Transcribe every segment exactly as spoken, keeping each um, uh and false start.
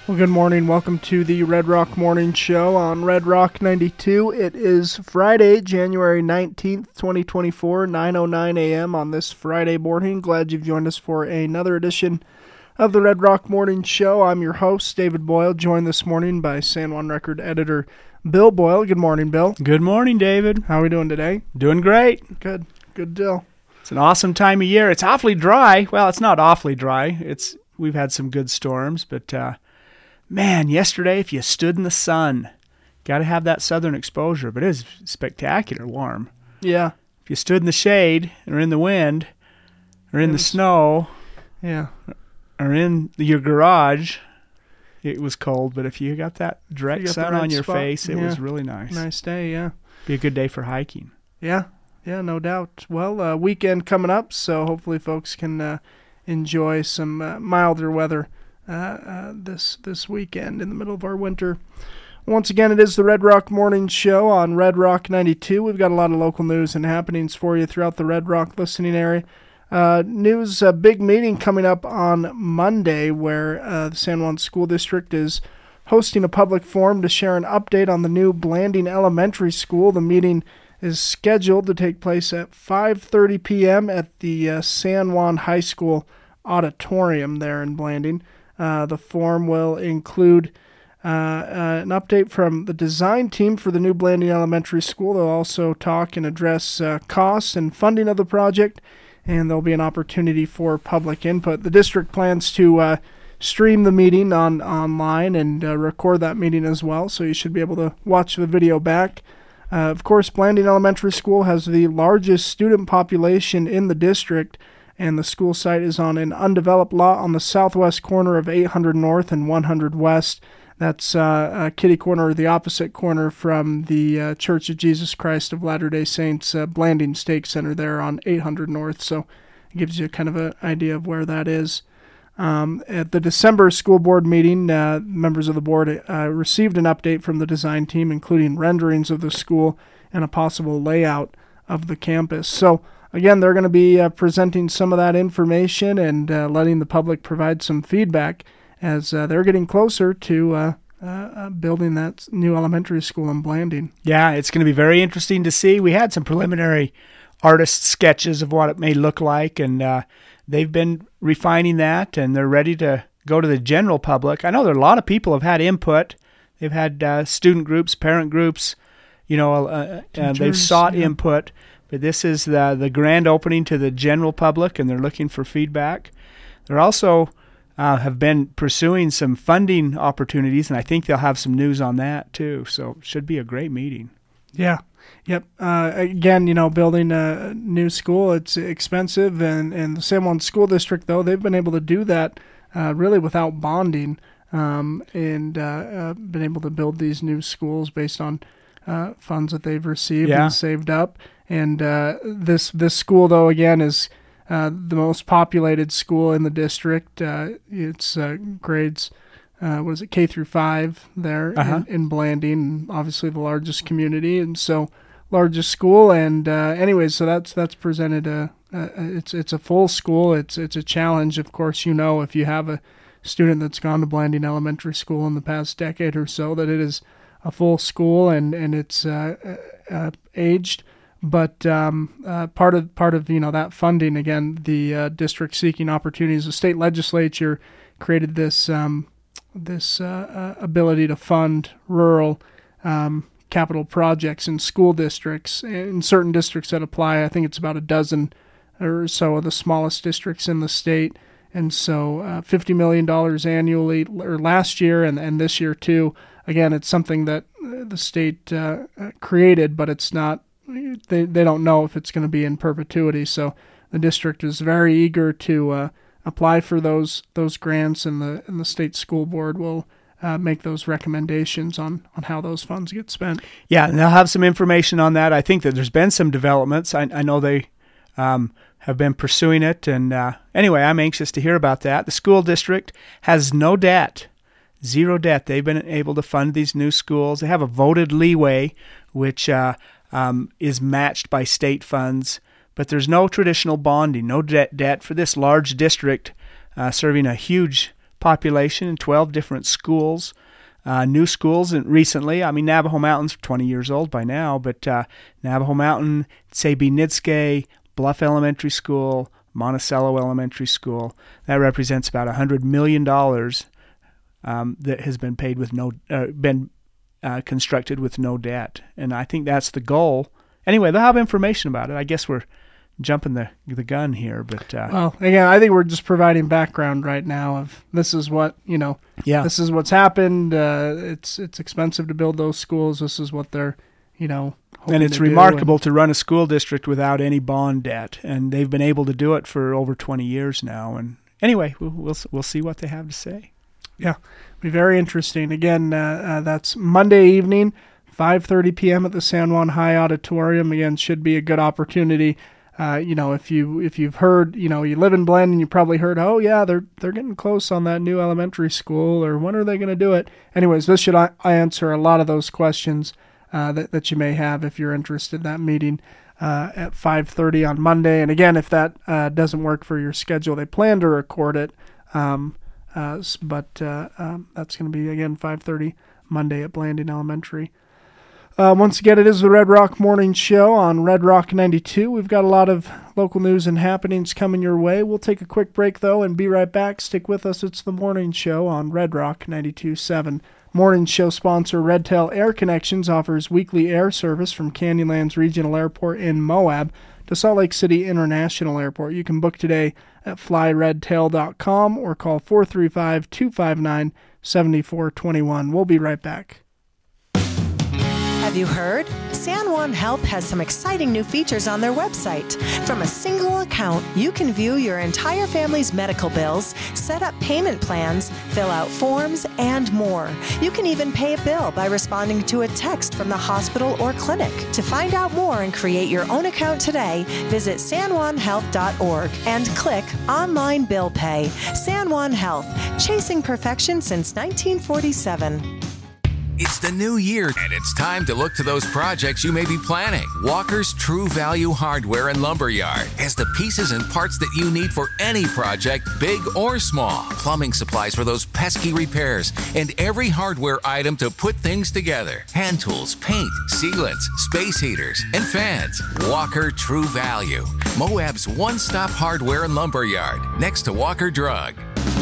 Well, good morning. Welcome to the Red Rock Morning Show on Red Rock ninety-two. It is Friday, January nineteenth, twenty twenty-four, nine oh nine a.m. on this Friday morning. Glad you've joined us for another edition of the Red Rock Morning Show. I'm your host, David Boyle, joined this morning by San Juan Record editor Bill Boyle. Good morning, Bill. Good morning, David. How are we doing today? Doing great. Good. Good deal. It's an awesome time of year. It's awfully dry. Well, it's not awfully dry. It's we've had some good storms, but uh, man, yesterday, if you stood in the sun, got to have that southern exposure, but it is spectacular warm. Yeah. If you stood in the shade or in the wind or in It the was- snow Yeah. or in your garage, it was cold, but if you got that You direct got the sun right on your spot. face, it Yeah. was really nice. Nice day, yeah. Be a good day for hiking. Yeah, yeah, no doubt. Well, uh, weekend coming up, so hopefully folks can uh, enjoy some uh, milder weather uh, uh, this this weekend in the middle of our winter. Once again, it is the Red Rock Morning Show on Red Rock ninety-two. We've got a lot of local news and happenings for you throughout the Red Rock listening area. Uh, news, a big meeting coming up on Monday where uh, the San Juan School District is hosting a public forum to share an update on the new Blanding Elementary School. The meeting is scheduled to take place at five thirty p.m. at the uh, San Juan High School auditorium there in Blanding. Uh, the forum will include uh, uh, an update from the design team for the new Blanding Elementary School. They'll also talk and address uh, costs and funding of the project, and there'll be an opportunity for public input. The district plans to uh, stream the meeting on online and uh, record that meeting as well, so you should be able to watch the video back. Uh, of course, Blanding Elementary School has the largest student population in the district, and the school site is on an undeveloped lot on the southwest corner of eight hundred North and one hundred West. That's uh, uh, kitty corner, or the opposite corner from the uh, Church of Jesus Christ of Latter-day Saints uh, Blanding Stake Center there on eight hundred North, so it gives you kind of an idea of where that is. Um, at the December school board meeting, uh, members of the board uh, received an update from the design team, including renderings of the school and a possible layout of the campus. So, again, they're going to be uh, presenting some of that information and uh, letting the public provide some feedback as uh, they're getting closer to uh, uh, uh, building that new elementary school in Blanding. Yeah, it's going to be very interesting to see. We had some preliminary artist sketches of what it may look like, and uh, they've been refining that, and they're ready to go to the general public. I know there are a lot of people have had input. They've had uh, student groups, parent groups, you know, uh, uh, they've sought yeah. input. But this is the the grand opening to the general public, and they're looking for feedback. They're also uh, have been pursuing some funding opportunities, and I think they'll have some news on that too. So it should be a great meeting. Yeah. Yep. Uh, again, you know, building a new school, it's expensive, and, and the San Juan School District, though, they've been able to do that uh, really without bonding um, and uh, uh, been able to build these new schools based on uh, funds that they've received Yeah. and saved up. And uh, this this school, though, again, is uh, the most populated school in the district. Uh, it's uh, grades, uh, what is it, K through five there Uh-huh. in, in Blanding, obviously the largest community, and so largest school. And uh, anyways, so that's that's presented a, a it's it's a full school. It's it's a challenge, of course. You know, if you have a student that's gone to Blanding Elementary School in the past decade or so, that it is a full school and and it's uh, uh, aged. But um, uh, part of part of you know that funding, again, the uh, district seeking opportunities. The state legislature created this um, this uh, uh, ability to fund rural um, capital projects in school districts. In certain districts that apply, I think it's about a dozen or so of the smallest districts in the state. And so, uh, fifty million dollars annually, or last year and and this year too. Again, it's something that the state uh, created, but it's not. They they don't know if it's going to be in perpetuity. So the district is very eager to uh, apply for those those grants, and the and the state school board will uh, make those recommendations on, on how those funds get spent. Yeah, and they'll have some information on that. I think that there's been some developments. I, I know they um, have been pursuing it. And uh, anyway, I'm anxious to hear about that. The school district has no debt, zero debt. They've been able to fund these new schools. They have a voted leeway, which uh, um, is matched by state funds. But there's no traditional bonding, no debt, debt for this large district uh, serving a huge population in twelve different schools. Uh, new schools and recently, I mean, Navajo Mountain's twenty years old by now, but uh, Navajo Mountain, Sebi-Nitske, Bluff Elementary School, Monticello Elementary School, that represents about one hundred million dollars um, that has been paid with no, uh, been uh, constructed with no debt. And I think that's the goal. Anyway, they'll have information about it. I guess we're jumping the the gun here, but uh, well, again, I think we're just providing background right now of this is what you know. Yeah, this is what's happened. Uh, it's it's expensive to build those schools. This is what they're, you know, and it's remarkable and, to run a school district without any bond debt, and they've been able to do it for over twenty years now. And anyway, we'll we'll, we'll see what they have to say. Yeah, be very interesting. Again, uh, uh, that's Monday evening, five thirty p.m. at the San Juan High Auditorium. Again, should be a good opportunity. Uh, you know, if you if you've heard, you know, you live in Blanding, you probably heard, oh yeah, they're they're getting close on that new elementary school, or when are they going to do it? Anyways, this should I, I answer a lot of those questions uh, that that you may have if you're interested in that meeting uh, at five thirty on Monday. And again, if that uh, doesn't work for your schedule, they plan to record it, um, uh, but uh, um, that's going to be again five thirty Monday at Blanding Elementary. Uh, once again, it is the Red Rock Morning Show on Red Rock ninety-two. We've got a lot of local news and happenings coming your way. We'll take a quick break, though, and be right back. Stick with us. It's the Morning Show on Red Rock ninety-two point seven. Morning Show sponsor Redtail Air Connections offers weekly air service from Canyonlands Regional Airport in Moab to Salt Lake City International Airport. You can book today at fly redtail dot com or call four three five, two five nine, seven four two one. We'll be right back. Have you heard? San Juan Health has some exciting new features on their website. From a single account, you can view your entire family's medical bills, set up payment plans, fill out forms, and more. You can even pay a bill by responding to a text from the hospital or clinic. To find out more and create your own account today, visit san juan health dot org and click Online Bill Pay. San Juan Health, chasing perfection since nineteen forty-seven. It's the new year, and it's time to look to those projects you may be planning. Walker's True Value Hardware and Lumberyard has the pieces and parts that you need for any project, big or small. Plumbing supplies for those pesky repairs, and every hardware item to put things together. Hand tools, paint, sealants, space heaters, and fans. Walker True Value, Moab's one-stop hardware and lumberyard, next to Walker Drug.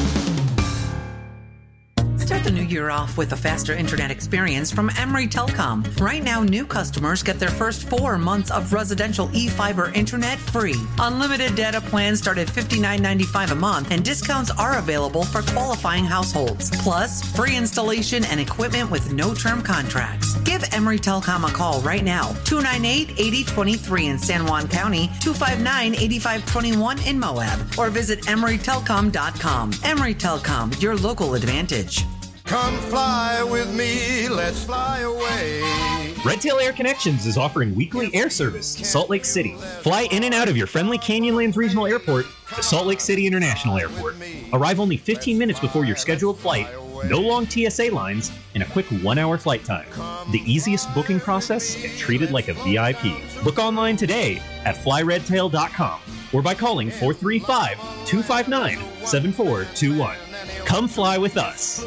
Start the new year off with a faster internet experience from Emory Telecom. Right now, new customers get their first four months of residential e-fiber internet free. Unlimited data plans start at fifty-nine ninety-five a month, and discounts are available for qualifying households. Plus, free installation and equipment with no-term contracts. Give Emory Telecom a call right now. two nine eight, eight zero two three in San Juan County, two five nine, eight five two one in Moab, or visit emory telecom dot com. Emory Telecom, your local advantage. Come fly with me, let's fly away. Redtail Air Connections is offering weekly air service to Salt Lake City. Fly in and out of your friendly Canyonlands Regional Airport to Salt Lake City International Airport. Arrive only fifteen minutes before your scheduled flight, no long T S A lines, and a quick one-hour flight time. The easiest booking process and treated like a V I P. Book online today at fly redtail dot com or by calling four three five, two five nine, seven four two one. Come fly with us.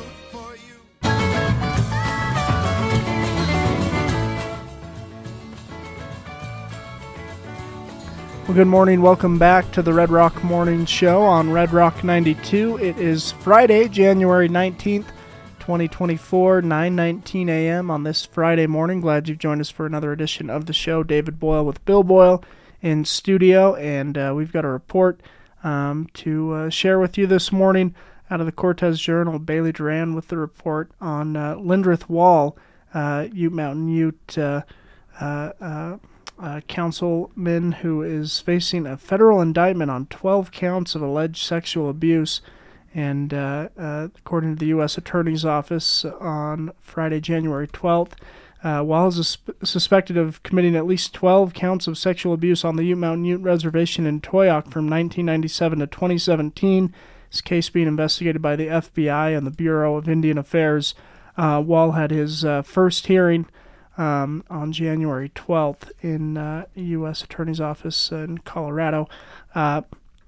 Well, good morning. Welcome back to the Red Rock Morning Show on Red Rock ninety-two. It is Friday, January nineteenth, twenty twenty-four, nine nineteen a.m. on this Friday morning. Glad you've joined us for another edition of the show. David Boyle with Bill Boyle in studio, and uh, we've got a report um, to uh, share with you this morning out of the Cortez Journal. Bailey Duran with the report on uh, Lindrith Wall, uh, Ute Mountain Ute uh, uh, uh Uh, councilman who is facing a federal indictment on twelve counts of alleged sexual abuse. And uh, uh, according to the U S Attorney's Office on Friday, January twelfth, uh, Wall is sus- suspected of committing at least twelve counts of sexual abuse on the Ute Mountain Ute Reservation in Toyock from nineteen ninety-seven to twenty seventeen. His case being investigated by the F B I and the Bureau of Indian Affairs. Uh, Wall had his uh, first hearing Um, on January twelfth in uh, U S Attorney's Office in Colorado. Uh,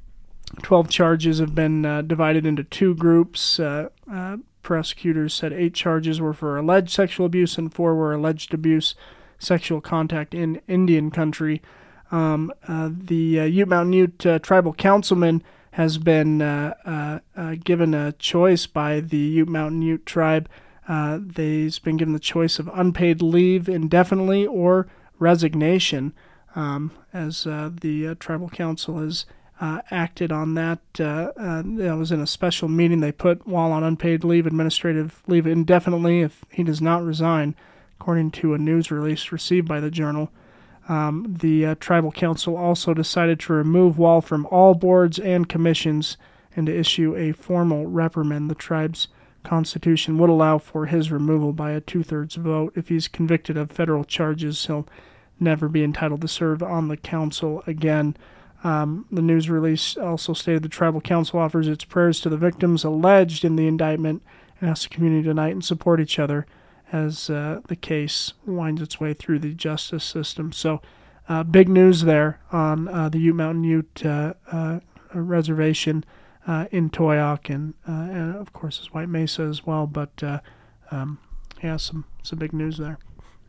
twelve charges have been uh, divided into two groups. Uh, uh, prosecutors said eight charges were for alleged sexual abuse and four were alleged abuse, sexual contact in Indian country. Um, uh, the uh, Ute Mountain Ute uh, tribal councilman has been uh, uh, uh, given a choice by the Ute Mountain Ute tribe. Uh, they've been given the choice of unpaid leave indefinitely or resignation, um, as uh, the uh, tribal council has uh, acted on that. Uh, uh, that was in a special meeting. They put Wall on unpaid leave, administrative leave indefinitely if he does not resign, according to a news release received by the Journal. Um, the uh, tribal council also decided to remove Wall from all boards and commissions and to issue a formal reprimand. The tribe's constitution would allow for his removal by a two-thirds vote. If he's convicted of federal charges, he'll never be entitled to serve on the council again. Um, the news release also stated the tribal council offers its prayers to the victims alleged in the indictment and asks the community to unite and support each other as uh, the case winds its way through the justice system. So uh, big news there on uh, the Ute Mountain Ute uh, uh, reservation uh, in Toyoak, and, uh, and of course it's White Mesa as well, but uh, um, yeah, some, some big news there.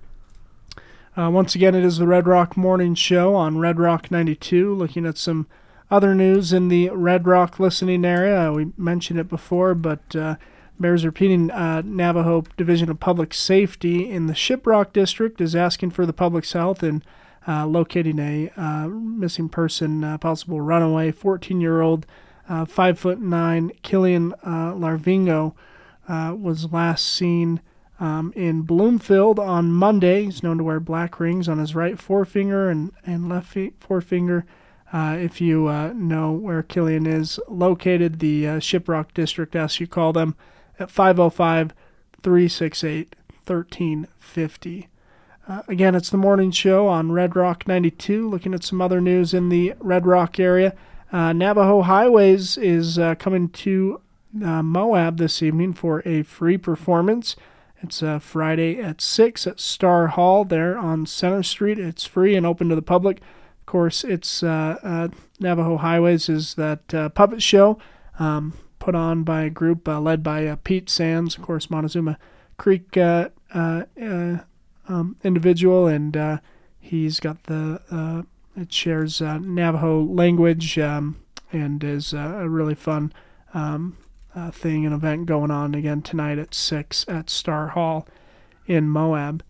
Uh, once again, it is the Red Rock Morning Show on Red Rock ninety-two, looking at some other news in the Red Rock listening area. We mentioned it before, but uh, Bears repeating uh, Navajo Division of Public Safety in the Shiprock District is asking for the public's help in uh, locating a uh, missing person, uh, possible runaway, fourteen-year-old, uh, five foot nine, Killian uh, Larvingo uh, was last seen um, in Bloomfield on Monday. He's known to wear black rings on his right forefinger and, and left forefinger. Uh, if you uh, know where Killian is located, the uh, Shiprock District asks you call them at five oh five, three six eight, one three five oh. Uh, again, it's the morning show on Red Rock ninety-two, looking at some other news in the Red Rock area. Uh, Navajo Highways is uh, coming to uh, Moab this evening for a free performance. It's uh, Friday at six at Star Hall there on Center Street. It's free and open to the public. Of course, it's uh, uh, Navajo Highways is that uh, puppet show um, put on by a group uh, led by uh, Pete Sands, of course, Montezuma Creek uh, uh, uh, um, individual, and uh, he's got the, uh, it shares uh, Navajo language um, and is uh, a really fun um, uh, thing, an event going on again tonight at six at Star Hall in Moab.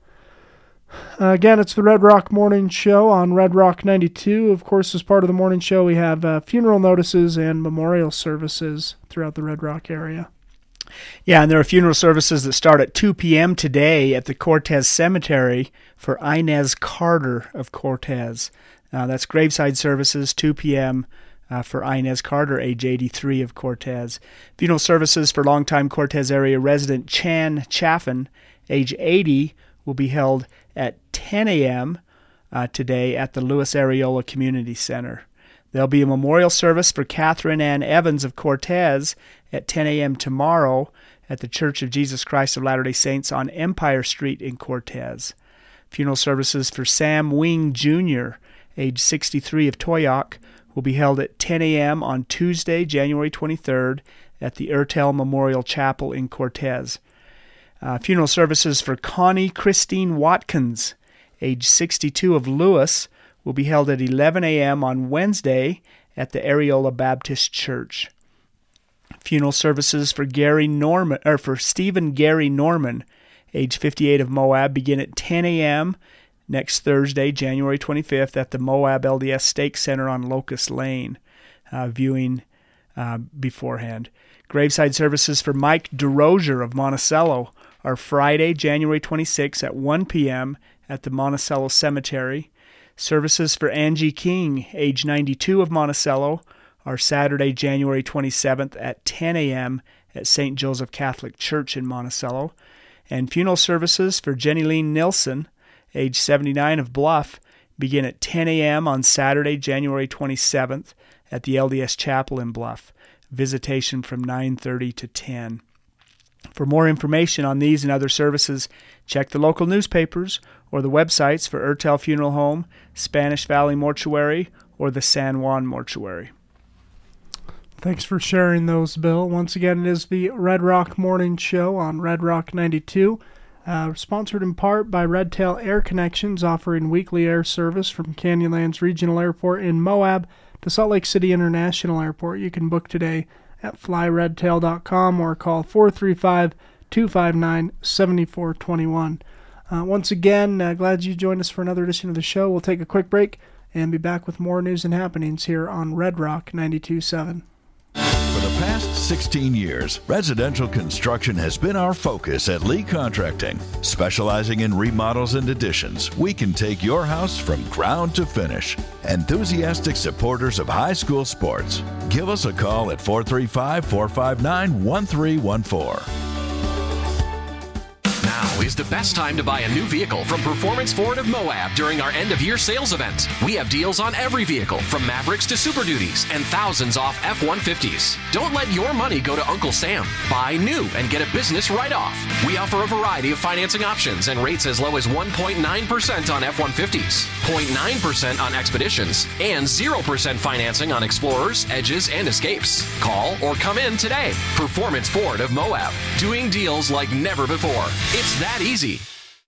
Uh, again, it's the Red Rock Morning Show on Red Rock ninety-two. Of course, as part of the morning show, we have uh, funeral notices and memorial services throughout the Red Rock area. Yeah, and there are funeral services that start at two p.m. today at the Cortez Cemetery for Inez Carter of Cortez. Uh, that's graveside services, two p.m. Uh, for Inez Carter, age eighty-three of Cortez. Funeral services for longtime Cortez area resident Chan Chaffin, age eighty, will be held at ten a.m. Uh, today at the Louis Areola Community Center. There'll be a memorial service for Catherine Ann Evans of Cortez at ten a.m. tomorrow at the Church of Jesus Christ of Latter-day Saints on Empire Street in Cortez. Funeral services for Sam Wing Junior, age sixty-three of Toyoak, will be held at ten a.m. on Tuesday, January twenty-third at the Ertel Memorial Chapel in Cortez. Uh, funeral services for Connie Christine Watkins, age sixty-two of Lewis, will be held at eleven a.m. on Wednesday at the Areola Baptist Church. Funeral services for Gary Norman, or for Stephen Gary Norman, age fifty-eight of Moab, begin at ten a.m. next Thursday, January twenty-fifth, at the Moab L D S Stake Center on Locust Lane. Uh, viewing uh, beforehand. Graveside services for Mike DeRozier of Monticello are Friday, January twenty-sixth at one p.m. at the Monticello Cemetery. Services for Angie King, age ninety-two of Monticello, are Saturday, January twenty-seventh at ten a.m. at Saint Joseph Catholic Church in Monticello. And funeral services for Jenny Leen Nilsson, age seventy-nine of Bluff, begin at ten a.m. on Saturday, January twenty-seventh at the L D S Chapel in Bluff. Visitation from nine thirty to ten. For more information on these and other services, check the local newspapers or the websites for Ertel Funeral Home, Spanish Valley Mortuary, or the San Juan Mortuary. Thanks for sharing those, Bill. Once again, it is the Red Rock Morning Show on Red Rock ninety-two. Uh, sponsored in part by Redtail Air Connections, offering weekly air service from Canyonlands Regional Airport in Moab to Salt Lake City International Airport. You can book today at fly redtail dot com or call four three five, two five nine, seven four two one. Uh, once again, uh, glad you joined us for another edition of the show. We'll take a quick break and be back with more news and happenings here on Red Rock ninety-two point seven. For the past sixteen years, residential construction has been our focus at Lee Contracting. Specializing in remodels and additions, we can take your house from ground to finish. Enthusiastic supporters of high school sports. Give us a call at four three five, four five nine, one three one four. Now is the best time to buy a new vehicle from Performance Ford of Moab during our end-of-year sales event. We have deals on every vehicle, from Mavericks to Super Duties, and thousands off F one fifties. Don't let your money go to Uncle Sam. Buy new and get a business write-off. We offer a variety of financing options and rates as low as one point nine percent on F one fifties, zero point nine percent on Expeditions, and zero percent financing on Explorers, Edges, and Escapes. Call or come in today. Performance Ford of Moab. Doing deals like never before. It's that easy.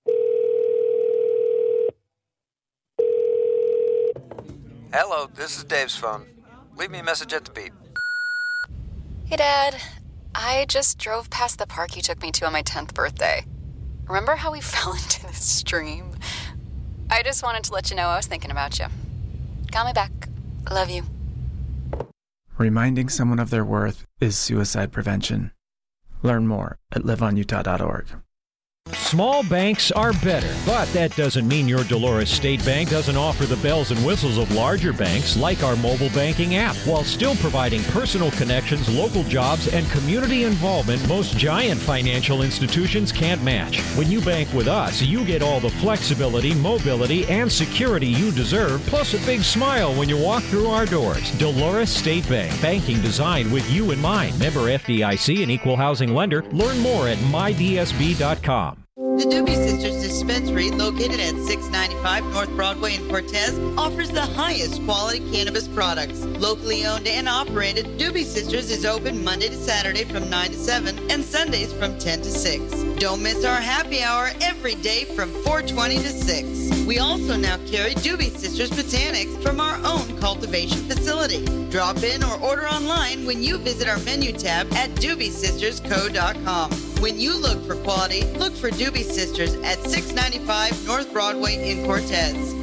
Hello, this is Dave's phone. Leave me a message at the beep. Hey, Dad. I just drove past the park you took me to on my tenth birthday. Remember how we fell into the stream? I just wanted to let you know I was thinking about you. Call me back. Love you. Reminding someone of their worth is suicide prevention. Learn more at live on utah dot org. Small banks are better, but that doesn't mean your Dolores State Bank doesn't offer the bells and whistles of larger banks like our mobile banking app, while still providing personal connections, local jobs, and community involvement most giant financial institutions can't match. When you bank with us, you get all the flexibility, mobility, and security you deserve, plus a big smile when you walk through our doors. Dolores State Bank, banking designed with you in mind. Member F D I C, an equal housing lender. Learn more at my d s b dot com. The Doobie Sisters Dispensary, located at six ninety-five North Broadway in Cortez, offers the highest quality cannabis products. Locally owned and operated, Doobie Sisters is open Monday to Saturday from nine to seven and Sundays from ten to six. Don't miss our happy hour every day from four twenty to six. We also now carry Doobie Sisters Botanics from our own cultivation facility. Drop in or order online when you visit our menu tab at doobie sisters co dot com. When you look for quality, look for Doobie Sisters at six ninety-five North Broadway in Cortez.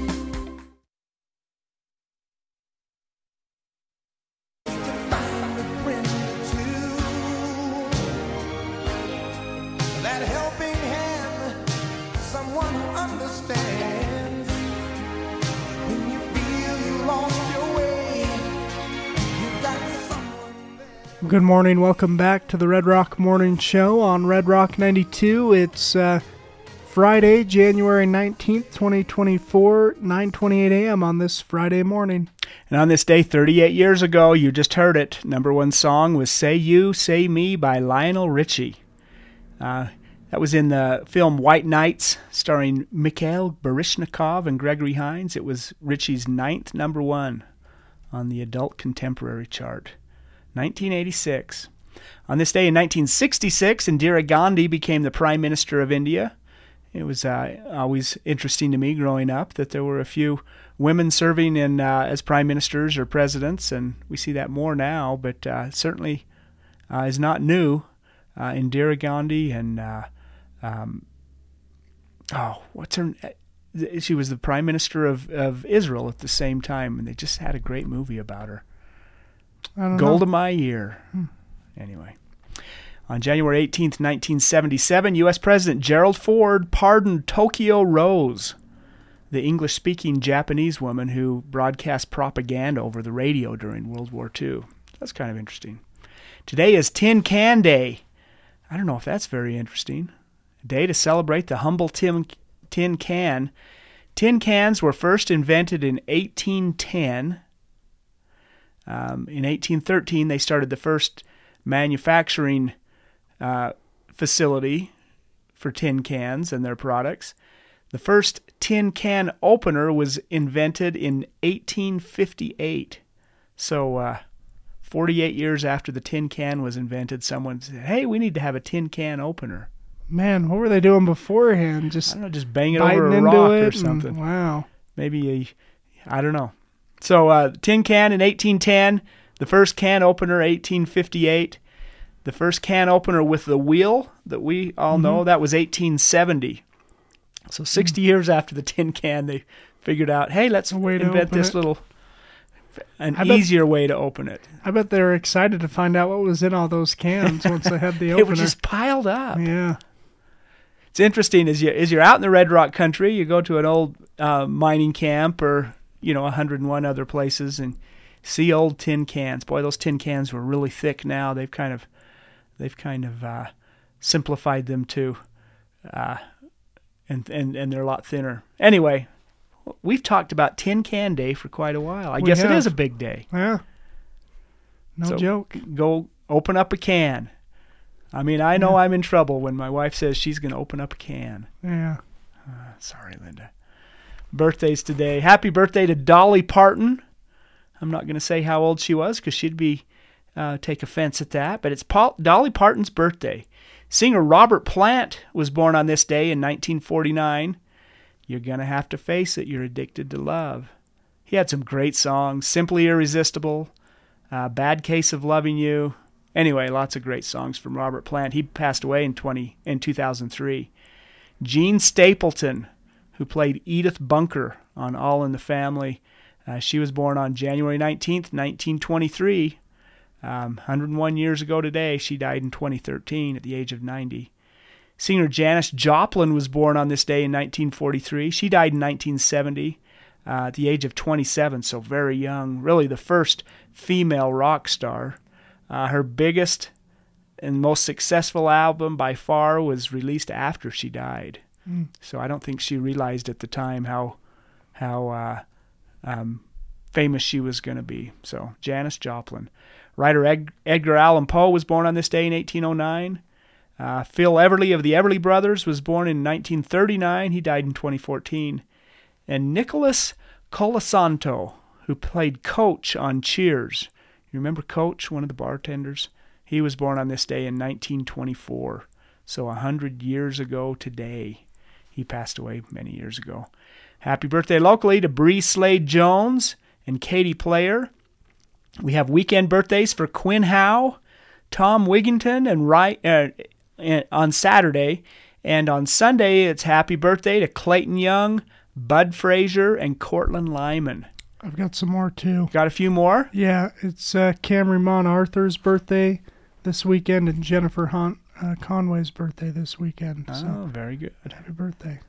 That helping hand, someone who understands. When you feel you lost your way, you got someone. Good morning. Welcome back to the Red Rock Morning Show on Red Rock ninety-two. It's uh, Friday, January nineteenth, twenty twenty-four, nine twenty-eight a.m. on this Friday morning. And on this day, thirty-eight years ago, you just heard it. Number one song was Say You, Say Me by Lionel Richie. Uh, that was in the film White Nights, starring Mikhail Baryshnikov and Gregory Hines. It was Richie's ninth number one on the adult contemporary chart. nineteen eighty-six. On this day in nineteen sixty-six, Indira Gandhi became the Prime Minister of India. It was uh, always interesting to me growing up that there were a few women serving in uh, as prime ministers or presidents, and we see that more now, but uh, certainly uh, is not new. Uh, Indira Gandhi and, uh, um, oh, what's her She was the Prime Minister of, of Israel at the same time, and they just had a great movie about her. I don't Gold know. of My Year. Hmm. Anyway. On January eighteenth, nineteen seventy-seven, U S President Gerald Ford pardoned Tokyo Rose, the English-speaking Japanese woman who broadcast propaganda over the radio during World War Two. That's kind of interesting. Today is Tin Can Day. I don't know if that's very interesting. A day to celebrate the humble tin, tin can. Tin cans were first invented in eighteen ten. Um, in eighteen thirteen, they started the first manufacturing uh, facility for tin cans and their products. The first tin can opener was invented in eighteen fifty-eight. So uh, forty-eight years after the tin can was invented, someone said, hey, we need to have a tin can opener. Man, what were they doing beforehand? Just I don't know, just bang it biting over a into rock it or and- something. wow. Maybe a, I don't know. So uh, tin can in eighteen ten, the first can opener eighteen fifty-eight, the first can opener with the wheel that we all Mhm. know, that was eighteen seventy. So sixty years after the tin can, they figured out, hey, let's way to invent open this it. little, an I bet- easier way to open it. I bet they were excited to find out what was in all those cans once they had the opener. It was just piled up. Yeah. It's interesting as you as you're out in the Red Rock country, you go to an old uh, mining camp or you know one hundred and one other places and see old tin cans. Boy, those tin cans were really thick. Now they've kind of they've kind of uh, simplified them too, uh, and and and they're a lot thinner. Anyway, we've talked about Tin Can Day for quite a while. I We guess have. it is a big day. Yeah. No So joke. Go open up a can. I mean, I know I'm in trouble when my wife says she's going to open up a can. Yeah. Uh, sorry, Linda. Birthdays today. Happy birthday to Dolly Parton. I'm not going to say how old she was because she'd be uh, take offense at that, but it's Paul, Dolly Parton's birthday. Singer Robert Plant was born on this day in nineteen forty-nine. You're going to have to face it. You're addicted to love. He had some great songs. Simply Irresistible, uh, Bad Case of Loving You. Anyway, lots of great songs from Robert Plant. He passed away in twenty in two thousand three. Jean Stapleton, who played Edith Bunker on All in the Family. Uh, she was born on January nineteenth, nineteen twenty-three. Um, one hundred and one years ago today. She died in twenty thirteen at the age of ninety. Singer Janis Joplin was born on this day in nineteen forty-three. She died in nineteen seventy uh, at the age of twenty-seven, so very young. Really the first female rock star. Uh, her biggest and most successful album by far was released after she died. Mm. So I don't think she realized at the time how how uh, um, famous she was going to be. So Janis Joplin. Writer Ed- Edgar Allan Poe was born on this day in eighteen oh nine. Uh, Phil Everly of the Everly Brothers was born in nineteen thirty-nine. He died in twenty fourteen. And Nicholas Colasanto, who played Coach on Cheers. You remember Coach, one of the bartenders? He was born on this day in nineteen twenty-four. So one hundred years ago today. He passed away many years ago. Happy birthday locally to Bree Slade Jones and Katie Player. We have weekend birthdays for Quinn Howe, Tom Wigginton, and Ry- uh, uh, on Saturday. And on Sunday, it's happy birthday to Clayton Young, Bud Frazier, and Cortland Lyman. I've got some more too. Got a few more? Yeah, it's uh, Camry Mon Arthur's birthday this weekend and Jennifer Hunt uh, Conway's birthday this weekend. Oh, So very good. happy birthday.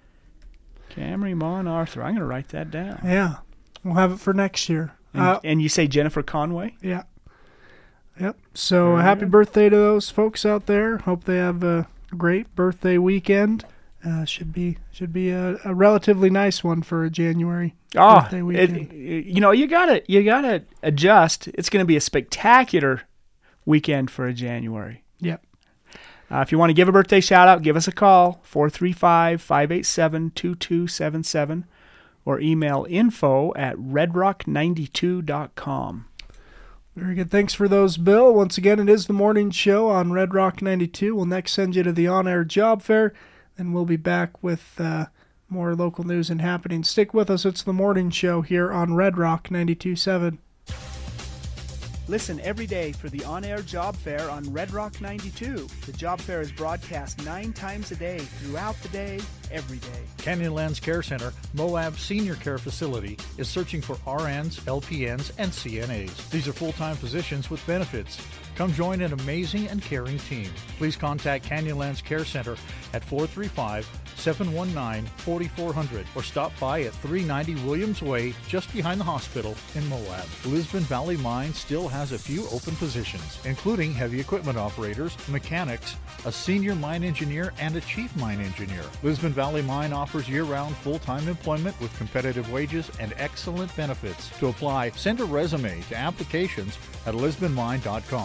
Camry Mon Arthur. I'm going to write that down. Yeah, we'll have it for next year. And, Uh, and you say Jennifer Conway? yeah. Yep. So Very happy good. birthday to those folks out there. Hope they have a great birthday weekend. Uh, should be should be a, a relatively nice one for a January Oh, birthday it, weekend. you know, you gotta you gotta adjust. It's going to be a spectacular weekend for a January. Yep. Uh, if you want to give a birthday shout out, give us a call, four three five, five eight seven, two two seven seven, or email info at red rock ninety-two dot com. Very good. Thanks for those, Bill. Once again, it is the morning show on Red Rock ninety-two. We'll next send you to the on-air job fair, and we'll be back with uh, more local news and happenings. Stick with us. It's the morning show here on Red Rock ninety-two point seven. Listen every day for the on-air job fair on Red Rock ninety-two. The job fair is broadcast nine times a day, throughout the day, every day. Canyonlands Care Center, Moab Senior Care Facility, is searching for R Ns, L P Ns, and C N As. These are full-time positions with benefits. Come join an amazing and caring team. Please contact Canyonlands Care Center at four three five, seven one nine, four four zero zero or stop by at three ninety Williams Way, just behind the hospital in Moab. Lisbon Valley Mine still has a few open positions, including heavy equipment operators, mechanics, a senior mine engineer, and a chief mine engineer. Lisbon Valley Mine offers year-round full-time employment with competitive wages and excellent benefits. To apply, send a resume to applications at lisbon mine dot com.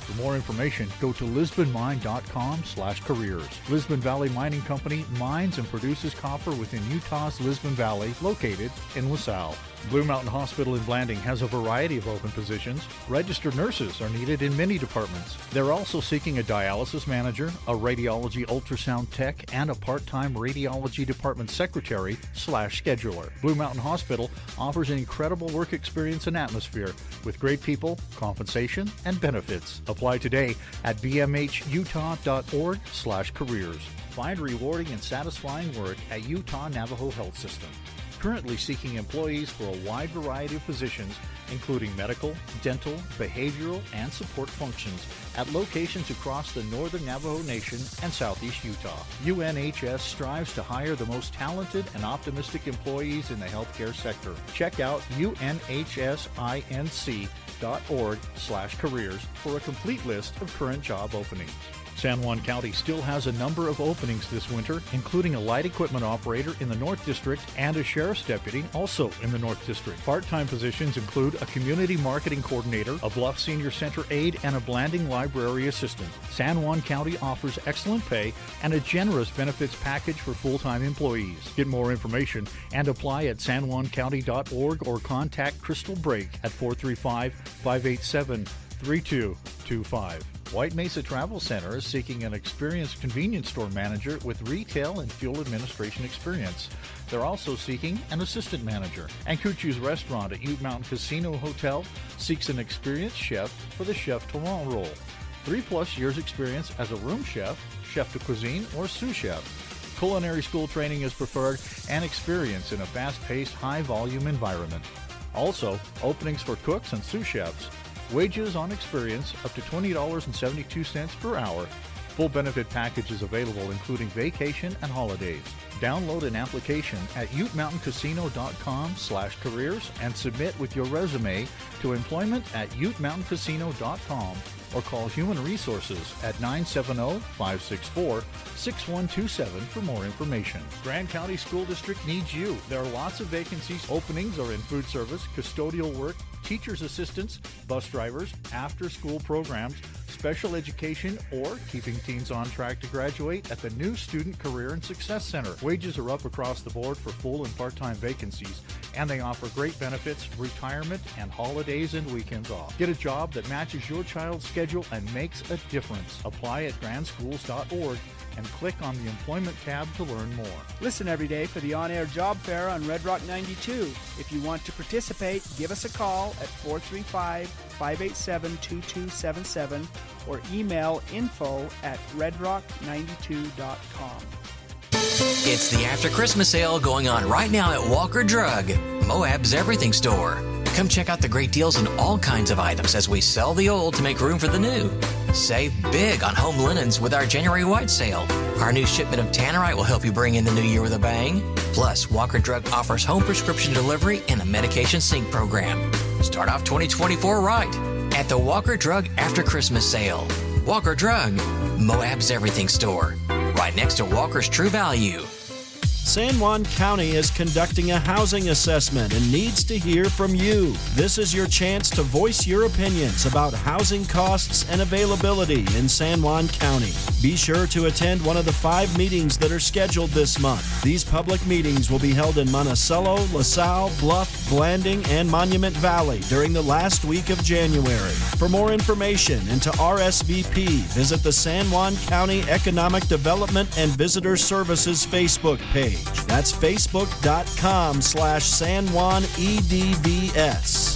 For more information, go to lisbon mine dot com slash careers. Lisbon Valley Mining Company mines and produces copper within Utah's Lisbon Valley, located in LaSalle. Blue Mountain Hospital in Blanding has a variety of open positions. Registered nurses are needed in many departments. They're also seeking a dialysis manager, a radiology ultrasound tech, and a part-time radiology department secretary slash scheduler. Blue Mountain Hospital offers an incredible work experience and atmosphere with great people, compensation, and benefits. Apply today at b m h utah dot org slash careers. Find rewarding and satisfying work at Utah Navajo Health System. Currently seeking employees for a wide variety of positions, including medical, dental, behavioral, and support functions at locations across the northern Navajo Nation and southeast Utah. U N H S strives to hire the most talented and optimistic employees in the healthcare sector. Check out u n h s inc dot org slash careers for a complete list of current job openings. San Juan County still has a number of openings this winter, including a light equipment operator in the North District and a sheriff's deputy also in the North District. Part-time positions include a community marketing coordinator, a Bluff Senior Center aide, and a Blanding library assistant. San Juan County offers excellent pay and a generous benefits package for full-time employees. Get more information and apply at san juan county dot org or contact Crystal Brake at four three five, five eight seven, three two two five. White Mesa Travel Center is seeking an experienced convenience store manager with retail and fuel administration experience. They're also seeking an assistant manager. And Cucci's Restaurant at Ute Mountain Casino Hotel seeks an experienced chef for the Chef Tourant role. Three plus years experience as a room chef, chef de cuisine, or sous chef. Culinary school training is preferred and experience in a fast-paced, high-volume environment. Also, openings for cooks and sous chefs. Wages on experience up to twenty dollars and seventy-two cents per hour. Full benefit package is available, including vacation and holidays. Download an application at ute mountain casino dot com slash careers and submit with your resume to employment at ute mountain casino dot com or call Human Resources at nine seven zero, five six four, six one two seven for more information. Grand County School District needs you. There are lots of vacancies. Openings are in food service, custodial work, teacher's assistants, bus drivers, after-school programs, special education, or keeping teens on track to graduate at the new Student Career and Success Center. Wages are up across the board for full and part-time vacancies, and they offer great benefits, retirement, and holidays and weekends off. Get a job that matches your child's schedule and makes a difference. Apply at grand schools dot org and click on the Employment tab to learn more. Listen every day for the on-air job fair on Red Rock ninety-two. If you want to participate, give us a call at four three five, five eight seven, two two seven seven or email info at red rock ninety-two dot com. It's the After Christmas sale going on right now at Walker Drug, Moab's everything store. Come check out the great deals on all kinds of items as we sell the old to make room for the new. Save big on home linens with our January White sale. Our new shipment of Tannerite will help you bring in the new year with a bang. Plus, Walker Drug offers home prescription delivery and a medication sync program. Start off twenty twenty-four right at the Walker Drug After Christmas sale. Walker Drug, Moab's everything store, right next to Walker's True Value. San Juan County is conducting a housing assessment and needs to hear from you. This is your chance to voice your opinions about housing costs and availability in San Juan County. Be sure to attend one of the five meetings that are scheduled this month. These public meetings will be held in Monticello, LaSalle, Bluff, Blanding, and Monument Valley during the last week of January. For more information and to R S V P, visit the San Juan County Economic Development and Visitor Services Facebook page. That's facebook.com slash San Juan E D V S.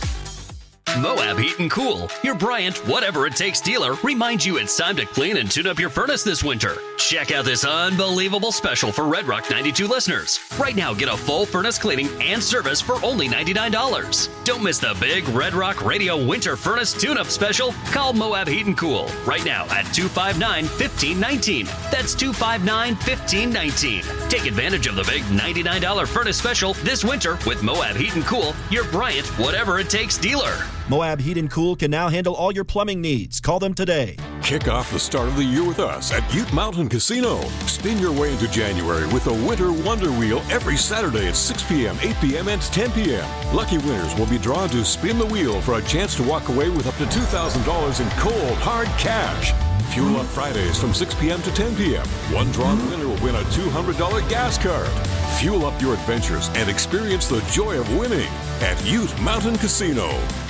Moab Heat and Cool, your Bryant Whatever It Takes dealer, reminds you it's time to clean and tune up your furnace this winter. Check out this unbelievable special for Red Rock ninety-two listeners. Right now, get a full furnace cleaning and service for only ninety-nine dollars. Don't miss the big Red Rock Radio Winter Furnace Tune-Up Special. Call Moab Heat and Cool right now at two five nine, one five one nine. That's two five nine, one five one nine. Take advantage of the big ninety-nine dollars furnace special this winter with Moab Heat and Cool, your Bryant Whatever It Takes dealer. Moab Heat and Cool can now handle all your plumbing needs. Call them today. Kick off the start of the year with us at Ute Mountain Casino. Spin your way into January with the Winter Wonder Wheel every Saturday at six p.m., eight p.m., and ten p.m. Lucky winners will be drawn to spin the wheel for a chance to walk away with up to two thousand dollars in cold, hard cash. Fuel Up Fridays from six p.m. to ten p.m. One drawn winner will win a two hundred dollars gas card. Fuel up your adventures and experience the joy of winning at Ute Mountain Casino.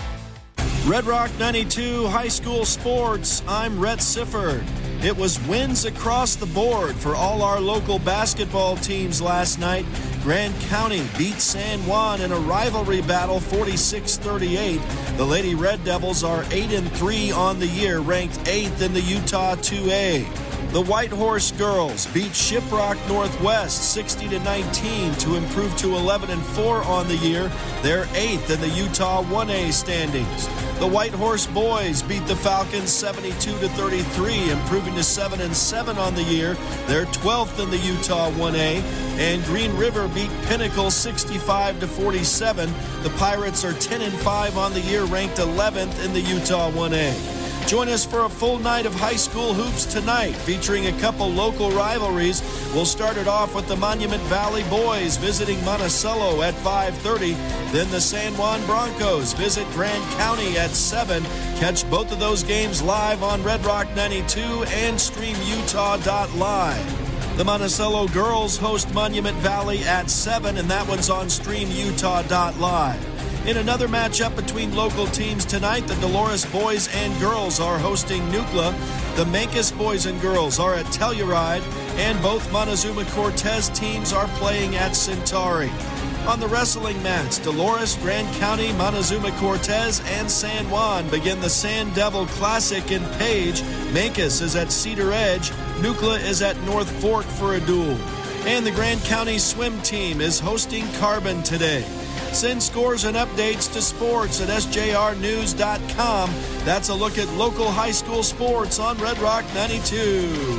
Red Rock ninety-two High School Sports, I'm Rhett Sifford. It was wins across the board for all our local basketball teams last night. Grand County beat San Juan in a rivalry battle forty-six thirty-eight. The Lady Red Devils are eight and three on the year, ranked eighth in the Utah two A. The White Horse girls beat Shiprock Northwest sixty to nineteen to improve to eleven and four on the year. They're eighth in the Utah one A standings. The White Horse boys beat the Falcons seventy-two to thirty-three, improving to seven and seven on the year. They're twelfth in the Utah one A. And Green River beat Pinnacle sixty-five to forty-seven. The Pirates are ten and five on the year, ranked eleventh in the Utah one A. Join us for a full night of high school hoops tonight, featuring a couple local rivalries. We'll start it off with the Monument Valley boys visiting Monticello at five thirty. Then the San Juan Broncos visit Grand County at seven. Catch both of those games live on Red Rock ninety-two and stream utah dot live. The Monticello girls host Monument Valley at seven, and that one's on stream utah dot live. In another matchup between local teams tonight, the Dolores boys and girls are hosting Nucla. The Mancos boys and girls are at Telluride, and both Montezuma Cortez teams are playing at Centauri. On the wrestling mats, Dolores, Grand County, Montezuma Cortez, and San Juan begin the San Devil Classic in Page. Mancos is at Cedar Edge. Nucla is at North Fork for a duel. And the Grand County swim team is hosting Carbon today. Send scores and updates to sports at s j r news dot com. That's a look at local high school sports on Red Rock ninety-two.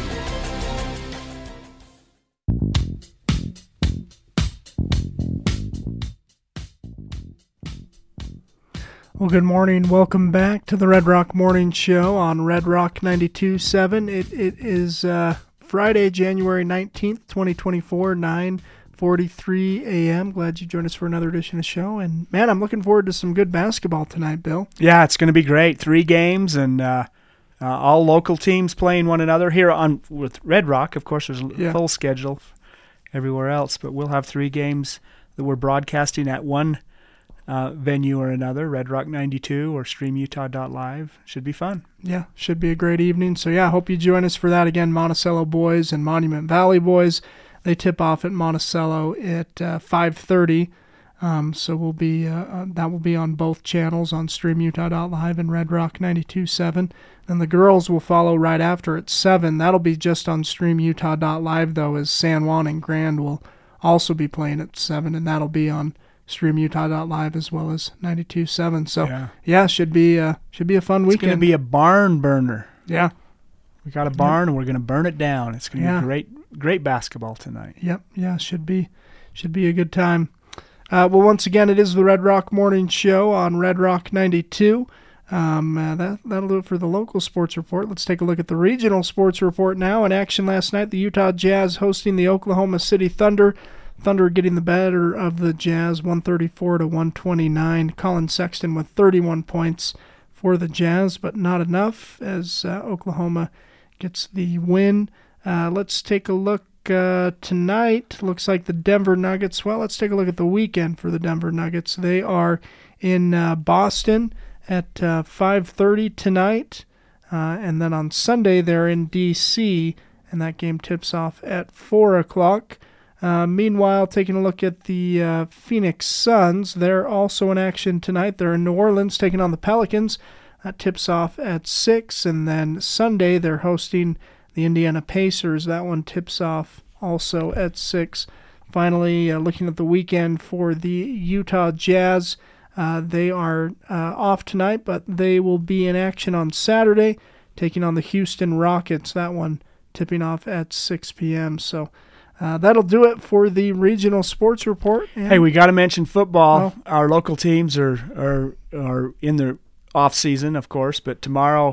Well, good morning. Welcome back to the Red Rock Morning Show on Red Rock ninety-two point seven. It, it is uh, Friday, January nineteenth, twenty twenty-four, nine forty-three a.m. Glad you joined us for another edition of the show. And, man, I'm looking forward to some good basketball tonight, Bill. Yeah, it's going to be great. Three games and uh, uh, all local teams playing one another. Here on with Red Rock, of course, there's a yeah. full schedule everywhere else, but we'll have three games that we're broadcasting at one uh, venue or another, Red Rock ninety-two or stream utah dot live. Should be fun. Yeah, should be a great evening. So, yeah, hope you join us for that. Again, Monticello boys and Monument Valley boys. They tip off at Monticello at uh, five thirty, um, so we'll be uh, uh, that will be on both channels on stream utah dot live and Red Rock ninety-two point seven. And the girls will follow right after at seven. That'll be just on stream utah dot live, though, as San Juan and Grand will also be playing at seven, and that'll be on stream utah dot live as well as ninety-two point seven. So, yeah, yeah should be uh, should be a fun it's weekend. It's going to be a barn burner. Yeah. We got a barn, yep. and we're going to burn it down. It's going to yeah. be great. Great basketball tonight. Yep, yeah, should be should be a good time. Uh, well, once again, it is the Red Rock Morning Show on Red Rock ninety-two. Um, uh, that, that'll do it for the local sports report. Let's take a look at the regional sports report now. In action last night, the Utah Jazz hosting the Oklahoma City Thunder. Thunder getting the better of the Jazz, one thirty-four to one twenty-nine. Colin Sexton with thirty-one points for the Jazz, but not enough as uh, Oklahoma gets the win. Uh, let's take a look uh, tonight. Looks like the Denver Nuggets. Well, let's take a look at the weekend for the Denver Nuggets. They are in uh, Boston at uh, five thirty tonight. Uh, and then on Sunday, they're in D C, and that game tips off at four o'clock. Uh, meanwhile, taking a look at the uh, Phoenix Suns, they're also in action tonight. They're in New Orleans taking on the Pelicans. That tips off at six. And then Sunday, they're hosting the Indiana Pacers. That one tips off also at six. Finally, uh, looking at the weekend for the Utah Jazz, uh, they are uh, off tonight, but they will be in action on Saturday, taking on the Houston Rockets. That one tipping off at six p.m. So uh, that'll do it for the regional sports report. And hey, we got to mention football. Oh. Our local teams are are are in their off season, of course, but tomorrow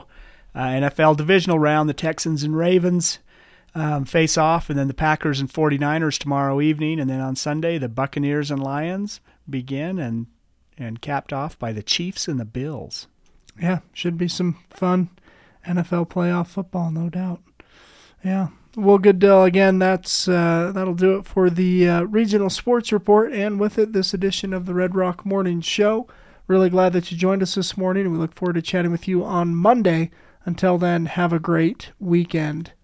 uh, N F L divisional round, the Texans and Ravens um, face off, and then the Packers and 49ers tomorrow evening, and then on Sunday the Buccaneers and Lions begin, and and capped off by the Chiefs and the Bills. Yeah, should be some fun N F L playoff football, no doubt. Yeah. Well, good deal. Again, that's uh, that'll do it for the uh, Regional Sports Report, and with it, this edition of the Red Rock Morning Show. Really glad that you joined us this morning, and we look forward to chatting with you on Monday. Until then, have a great weekend.